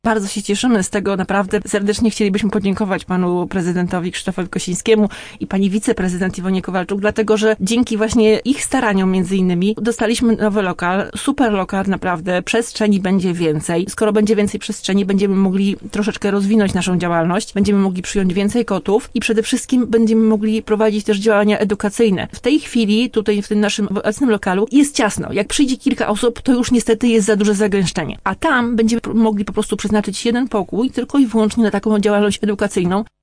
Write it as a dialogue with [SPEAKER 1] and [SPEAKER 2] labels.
[SPEAKER 1] Bardzo się cieszymy z tego, naprawdę serdecznie chcielibyśmy podziękować panu prezydentowi Krzysztofowi Kosińskiemu i pani wiceprezydent Iwonie Kowalczuk, dlatego że dzięki właśnie ich staraniom między innymi dostaliśmy nowy lokal, super lokal naprawdę, przestrzeni będzie więcej. Skoro będzie więcej przestrzeni, będziemy mogli troszeczkę rozwinąć naszą działalność, będziemy mogli przyjąć więcej kotów i przede wszystkim będziemy mogli prowadzić też działania edukacyjne. W tej chwili, tutaj w tym naszym obecnym lokalu jest ciasno. Jak przyjdzie kilka osób, to już niestety jest za duże zagęszczenie. A tam będziemy mogli po prostu przeznaczyć jeden pokój tylko i wyłącznie na taką działalność edukacyjną.